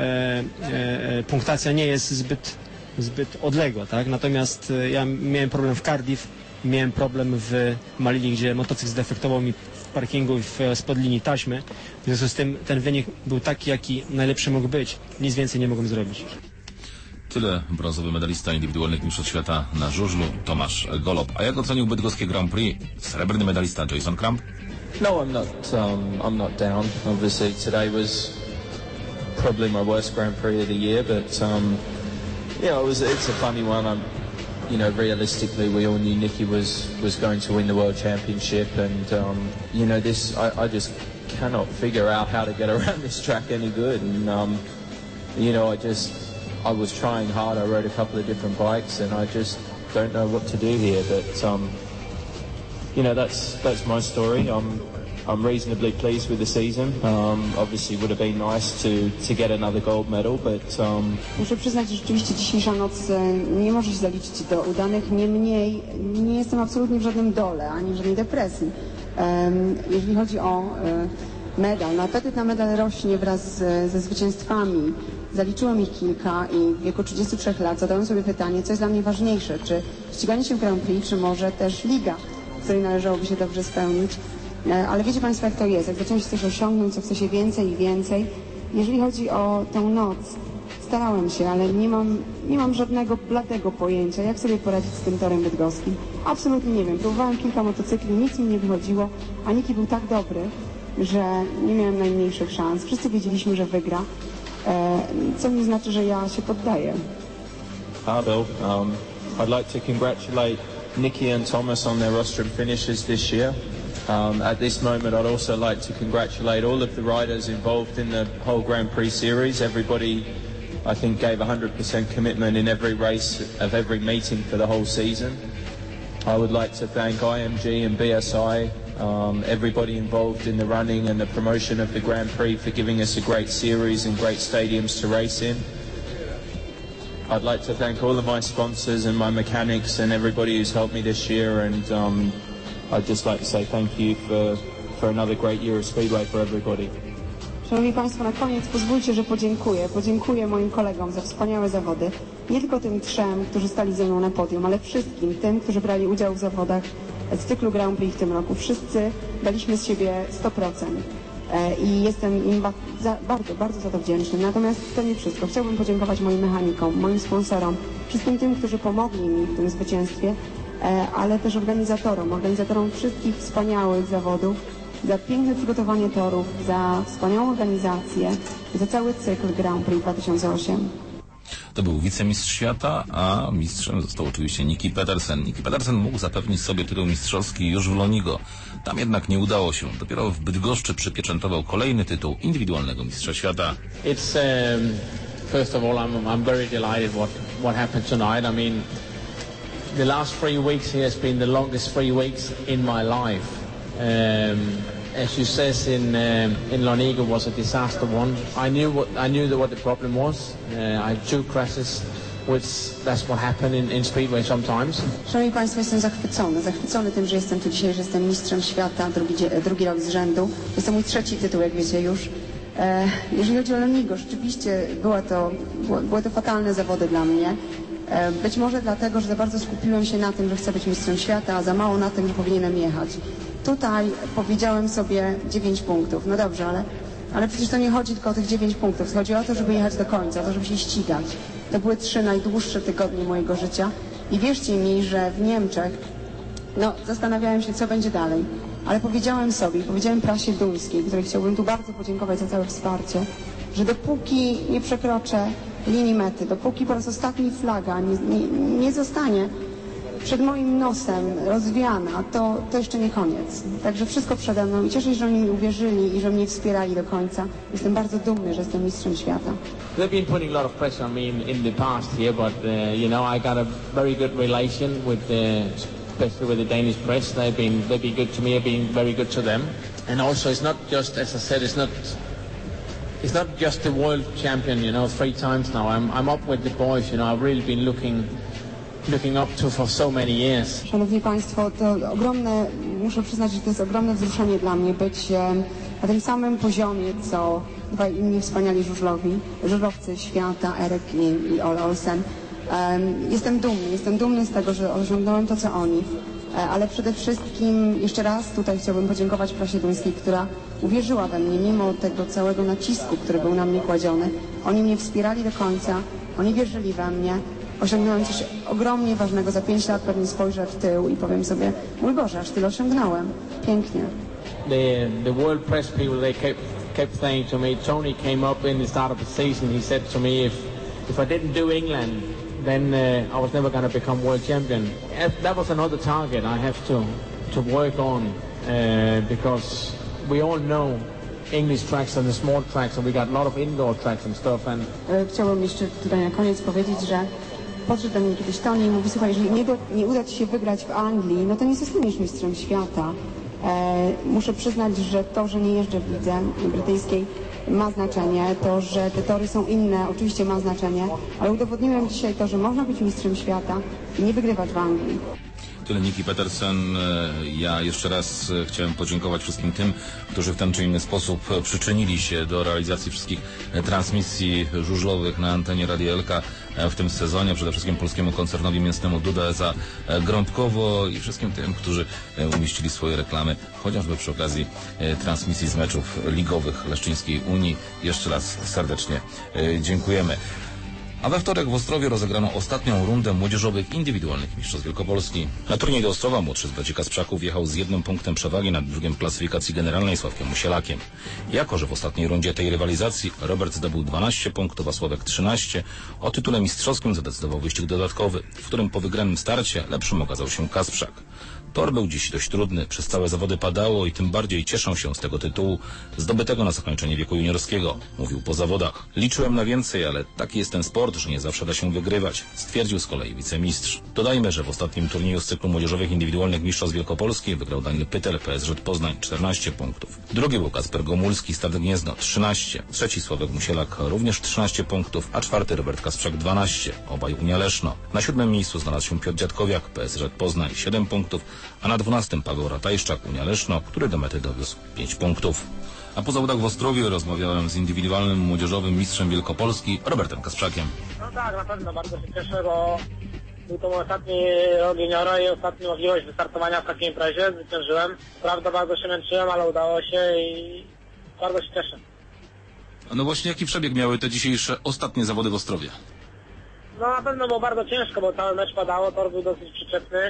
e, punktacja nie jest zbyt, zbyt odległa, tak? Natomiast e, ja miałem problem w Cardiff, miałem problem w Malili, gdzie motocykl zdefektował mi w parkingu w, spod linii taśmy. W związku z tym ten wynik był taki, jaki najlepszy mógł być. Nic więcej nie mogłem zrobić.
Tyle brązowy medalista indywidualnych mistrzostw świata na żużlu Tomasz Golob. A jak ocenił bydgoskie Grand Prix srebrny medalista Jason Kramp?
No, I'm not. Um, I'm not down. Obviously, today was probably my worst Grand Prix of the year, but um, yeah, it was. It's a funny one. I'm, you know, realistically, we all knew Nicky was was going to win the World Championship, and um, you know, this I, I just cannot figure out how to get around this track any good, and um, you know, I just. I was trying hard. I rode a couple of different bikes, and I just don't know what to do here. But um, you know, that's that's my story. I'm I'm reasonably pleased with the season. Um, obviously, would have been nice to to get another gold medal, but um,
muszę przyznać, że rzeczywiście dzisiejsza noc nie może się zaliczyć do udanych. Niemniej nie jestem absolutnie w żadnym dole ani w żadnej depresji. Um, jeżeli chodzi o um, medal, no apetyt na medal rośnie wraz z, ze zwycięstwami. Zaliczyłam ich kilka i w wieku trzydziestu trzech lat zadałem sobie pytanie, co jest dla mnie ważniejsze, czy ściganie się Grand Prix, czy może też liga, której należałoby się dobrze spełnić. Ale wiecie Państwo, jak to jest, jak zacząłem się coś osiągnąć, co chce się więcej i więcej. Jeżeli chodzi o tę noc, starałem się, ale nie mam, nie mam żadnego bladego pojęcia, jak sobie poradzić z tym torem bydgoskim. Absolutnie nie wiem. Próbowałem kilka motocykli, nic mi nie wychodziło, a Nicky był tak dobry, że nie miałem najmniejszych szans. Wszyscy wiedzieliśmy, że wygra. Co nie znaczy, że ja się poddaję.
Hi Bill, um, I'd like to congratulate Nicky and Thomas on their rostrum finishes this year. Um, at this moment, I'd also like to congratulate all of the riders involved in the whole Grand Prix series. Everybody, I think, gave one hundred percent commitment in every race of every meeting for the whole season. I would like to thank I M G and B S I um, everybody involved in the running and the promotion of the Grand Prix for giving us a great series and great stadiums to race in. I'd like to thank all of my sponsors and my mechanics and everybody who's helped me this year, and um, I'd just like to say thank you for, for another great year of Speedway for everybody.
Szanowni Państwo, na koniec pozwólcie, że podziękuję. Podziękuję moim kolegom za wspaniałe zawody. Nie tylko tym trzem, którzy stali ze mną na podium, ale wszystkim tym, którzy brali udział w zawodach z cyklu Grand Prix w tym roku. Wszyscy daliśmy z siebie sto procent i jestem im ba za, bardzo, bardzo za to wdzięczny. Natomiast to nie wszystko. Chciałbym podziękować moim mechanikom, moim sponsorom, wszystkim tym, którzy pomogli mi w tym zwycięstwie, ale też organizatorom, organizatorom wszystkich wspaniałych zawodów, za piękne przygotowanie torów, za wspaniałą organizację, za cały cykl Grand Prix dwa tysiące osiem.
To był wicemistrz świata, a mistrzem został oczywiście Niki Pedersen. Niki Pedersen mógł zapewnić sobie tytuł mistrzowski już w Lonigo. Tam jednak nie udało się. Dopiero w Bydgoszczy przypieczętował kolejny tytuł indywidualnego mistrza świata.
It's um, first of all, I'm I'm very delighted what what happened tonight. I mean, the last three weeks here has been the longest three weeks in my life. Um, as you says in um, in Lonigo was a disaster one. I knew what I knew that what the problem was. Uh, I had two crashes, which that's what happened in, in Speedway sometimes.
Szanowni Państwo, jestem zachwycony, zachwycony tym, że jestem tu dzisiaj, że jestem mistrzem świata drugi, drugi rok z rzędu. Jest to mój trzeci tytuł, jak wiecie już. E, jeżeli chodzi o Lonigo, rzeczywiście była to, było, były to fatalne zawody dla mnie. E, być może dlatego, że za bardzo skupiłem się na tym, że chcę być mistrzem świata, a za mało na tym, że powinienem jechać. Tutaj powiedziałem sobie dziewięć punktów. No dobrze, ale, ale przecież to nie chodzi tylko o tych dziewięć punktów. Chodzi o to, żeby jechać do końca, o to, żeby się ścigać. To były trzy najdłuższe tygodnie mojego życia i wierzcie mi, że w Niemczech no, zastanawiałem się, co będzie dalej. Ale powiedziałem sobie, powiedziałem prasie duńskiej, której chciałbym tu bardzo podziękować za całe wsparcie, że dopóki nie przekroczę linii mety, dopóki po raz ostatni flaga nie, nie, nie zostanie przed moim nosem rozwiana, to, to jeszcze nie koniec. Także wszystko przede mną i cieszę się, że oni mi uwierzyli i że mnie wspierali do końca. Jestem bardzo dumny, że jestem mistrzem świata.
They've been putting a lot of pressure on me in, in the past here, but uh, you know, I got a very good relation with the, especially with the Danish press. They've been they've been good to me. I've been very good to them. And also, it's not just, as I said, it's not it's not just the world champion. You know, three times now. I'm I'm up with the boys. You know, I've really been looking. looking up to for so many years.
Szanowni Państwo, to ogromne, muszę przyznać, że to jest ogromne wzruszenie dla mnie być e, na tym samym poziomie, co dwaj inni wspaniali żużlowi, żużlowcy świata, Erik i, i Ole Olsen. E, jestem dumny, jestem dumny z tego, że osiągnąłem to, co oni. E, ale przede wszystkim jeszcze raz tutaj chciałbym podziękować prasie duńskiej, która uwierzyła we mnie, mimo tego całego nacisku, który był na mnie kładziony. Oni mnie wspierali do końca, oni wierzyli we mnie. Osiągnąłem coś ogromnie ważnego. Za pięć lat pewnie spojrzę w tył i powiem sobie, mój Boże, aż tyle osiągnąłem. Pięknie.
The, the world press people, they kept, kept saying to me, Tony came up in the start of the season, he said to me, if, if I didn't do England, then uh, I was never going to become world champion. That was another target I have to, to work on, uh, because we all know English tracks and the small tracks, and we got a lot of indoor tracks and stuff. And
chciałbym jeszcze tutaj na koniec powiedzieć, że podszedł do mnie kiedyś Tony i mówi, słuchaj, jeżeli nie, do, nie uda Ci się wygrać w Anglii, no to nie zostaniesz mistrzem świata. E, muszę przyznać, że to, że nie jeżdżę w lidze brytyjskiej, ma znaczenie. To, że te tory są inne, oczywiście ma znaczenie, ale udowodniłem dzisiaj to, że można być mistrzem świata i nie wygrywać w Anglii.
Tyle Niki Pedersen. Ja jeszcze raz chciałem podziękować wszystkim tym, którzy w ten czy inny sposób przyczynili się do realizacji wszystkich transmisji żużlowych na antenie Radia Elka w tym sezonie. Przede wszystkim polskiemu koncernowi mięsnemu Duda za Grądkowo i wszystkim tym, którzy umieścili swoje reklamy, chociażby przy okazji transmisji z meczów ligowych Leszczyńskiej Unii. Jeszcze raz serdecznie dziękujemy. A we wtorek w Ostrowie rozegrano ostatnią rundę młodzieżowych indywidualnych mistrzostw Wielkopolski. Na turniej do Ostrowa młodszy z braci Kasprzaków jechał z jednym punktem przewagi nad drugim klasyfikacji generalnej Sławkiem Musielakiem. Jako że w ostatniej rundzie tej rywalizacji Robert zdobył dwanaście punktów, a Sławek trzynaście, o tytule mistrzowskim zadecydował wyścig dodatkowy, w którym po wygranym starcie lepszym okazał się Kasprzak. Tor był dziś dość trudny, przez całe zawody padało i tym bardziej cieszą się z tego tytułu zdobytego na zakończenie wieku juniorskiego, mówił po zawodach. Liczyłem na więcej, ale taki jest ten sport, że nie zawsze da się wygrywać, stwierdził z kolei wicemistrz. Dodajmy, że w ostatnim turnieju z cyklu młodzieżowych indywidualnych mistrzostw Wielkopolski wygrał Daniel Pytel, P S Z Poznań, czternaście punktów. Drugi był Kacper Gomulski, Start Gniezno, trzynaście. Trzeci Sławek Musielak, również trzynaście punktów, a czwarty Robert Kasprzak, dwanaście. Obaj Unia Leszno. Na siódmym miejscu znalazł się Piotr Dziadkowiak, P S Z Poznań, siedem punktów, a na dwunastym Paweł Ratajszczak, Unia Leszno, który do mety dowiózł pięć punktów. A po zawodach w Ostrowie rozmawiałem z indywidualnym młodzieżowym mistrzem Wielkopolski Robertem Kasprzakiem.
No tak, na pewno bardzo się cieszę, bo był to mój ostatni rok juniora i ostatnia możliwość wystartowania w takiej imprezie. Zwyciężyłem. Prawda, bardzo się męczyłem, ale udało się i bardzo się cieszę.
No właśnie, jaki przebieg miały te dzisiejsze ostatnie zawody w Ostrowie?
No na pewno było bardzo ciężko, bo cały mecz padało, tor był dosyć przyczepny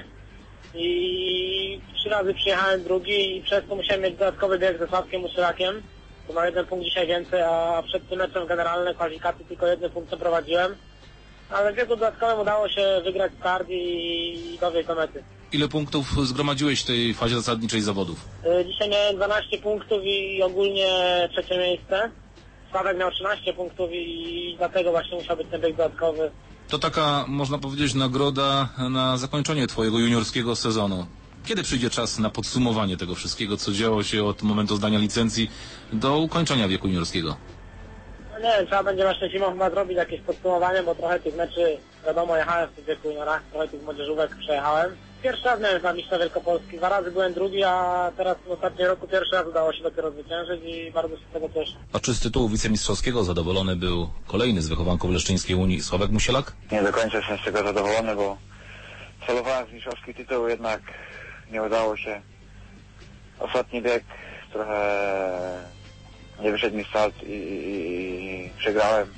i trzy razy przyjechałem drugi i przez to musiałem mieć dodatkowy bieg ze Sławkiem Musielakiem. To ma jeden punkt dzisiaj więcej, a przed tym meczem generalne kwalifikacji tylko jeden punkt prowadziłem. Ale w biegu dodatkowym udało się wygrać start i dowieść do mety.
Ile punktów zgromadziłeś w tej fazie zasadniczej zawodów?
Dzisiaj miałem dwanaście punktów i ogólnie trzecie miejsce. Sławek miał trzynaście punktów i dlatego właśnie musiał być ten bieg dodatkowy.
To taka, można powiedzieć, nagroda na zakończenie twojego juniorskiego sezonu. Kiedy przyjdzie czas na podsumowanie tego wszystkiego, co działo się od momentu zdania licencji do ukończenia wieku juniorskiego?
No nie wiem, trzeba będzie właśnie zimą chyba zrobić jakieś podsumowanie, bo trochę tych meczy, wiadomo, jechałem w tym wieku juniora, trochę tych młodzieżówek przejechałem. Pierwszy raz miałem za mistrza Wielkopolski, dwa razy byłem drugi, a teraz w ostatnim roku pierwszy raz udało się dopiero zwyciężyć i bardzo się z tego cieszę.
A czy z tytułu wicemistrzowskiego zadowolony był kolejny z wychowanków Leszczyńskiej Unii, Sławek Musielak?
Nie do końca jestem z tego zadowolony, bo celowałem w mistrzowski tytuł, jednak nie udało się. Ostatni bieg trochę nie wyszedł mi start i, i, i przegrałem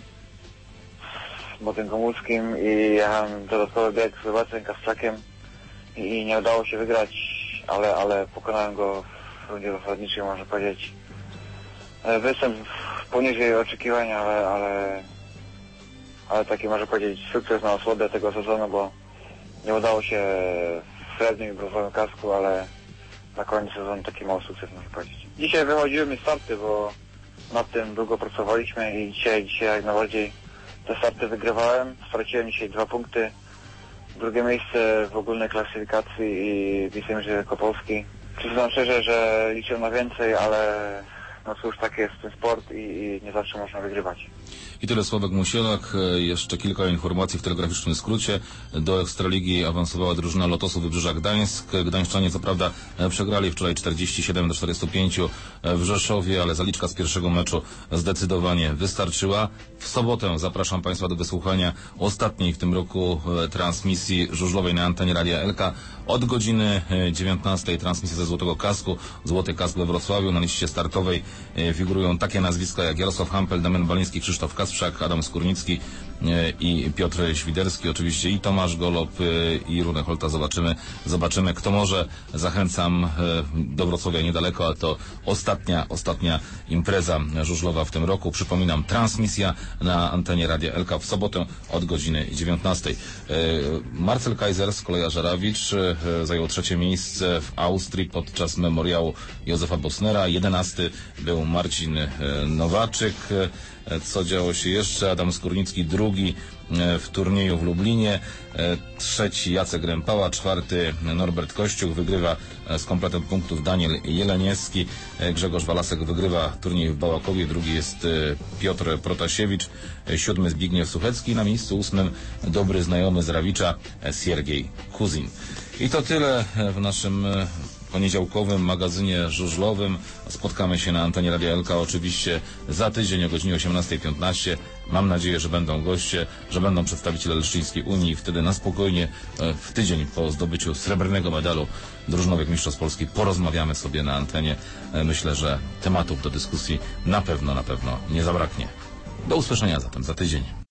z Młodym Gomulskim i jechałem dodatkowy bieg z Robertem Kasprzakiem i nie udało się wygrać, ale, ale pokonałem go w rundzie zasadniczej, można powiedzieć. Występ poniżej oczekiwań, ale, ale, ale taki, można powiedzieć, sukces na osłodę tego sezonu, bo nie udało się w srebrnym i brązowym kasku, ale na koniec sezonu taki mały sukces, można powiedzieć. Dzisiaj wychodziły mi starty, bo nad tym długo pracowaliśmy i dzisiaj, dzisiaj jak najbardziej te starty wygrywałem. Straciłem dzisiaj dwa punkty. Drugie miejsce w ogólnej klasyfikacji i wicemistrz Wielkopolski. Przyznam szczerze, że liczę na więcej, ale no cóż, taki jest ten sport i, i nie zawsze można wygrywać.
I tyle Sławek Musielak. Jeszcze kilka informacji w telegraficznym skrócie. Do Ekstraligi awansowała drużyna Lotosu Wybrzeża Gdańsk. Gdańszczanie co prawda przegrali wczoraj czterdzieści siedem do czterdziestu pięciu w Rzeszowie, ale zaliczka z pierwszego meczu zdecydowanie wystarczyła. W sobotę zapraszam Państwa do wysłuchania ostatniej w tym roku transmisji żużlowej na antenie Radia Elka. Od godziny dziewiętnastej transmisja ze Złotego Kasku. Złoty Kask we Wrocławiu. Na liście startowej figurują takie nazwiska jak Jarosław Hampel, Damian Baliński, Krzysztof Kasprzak, Adam Skórnicki i Piotr Świderski, oczywiście i Tomasz Golob i Runę Holta. Zobaczymy, zobaczymy kto może. Zachęcam do Wrocławia niedaleko, a to ostatnia, ostatnia impreza żużlowa w tym roku. Przypominam, transmisja na antenie Radia Elka w sobotę od godziny dziewiętnastej. Marcel Kaiser z Koleja Żarawicz zajął trzecie miejsce w Austrii podczas memoriału Józefa Bosnera. Jedenasty był Marcin Nowaczyk. Co działo się jeszcze? Adam Skórnicki drugi w turnieju w Lublinie, trzeci Jacek Rępała, czwarty Norbert Kościuch, wygrywa z kompletem punktów Daniel Jeleniewski, Grzegorz Walasek wygrywa turniej w Bałakowie, drugi jest Piotr Protasiewicz, siódmy Zbigniew Suchecki, na miejscu ósmym dobry znajomy z Rawicza Siergiej Kuzin. I to tyle w naszym poniedziałkowym magazynie żużlowym. Spotkamy się na antenie Radia Elka oczywiście za tydzień o godzinie osiemnastej piętnaście. Mam nadzieję, że będą goście, że będą przedstawiciele Leszczyńskiej Unii. Wtedy na spokojnie w tydzień po zdobyciu srebrnego medalu drużynowych mistrzostw Polski porozmawiamy sobie na antenie. Myślę, że tematów do dyskusji na pewno, na pewno nie zabraknie. Do usłyszenia zatem za tydzień.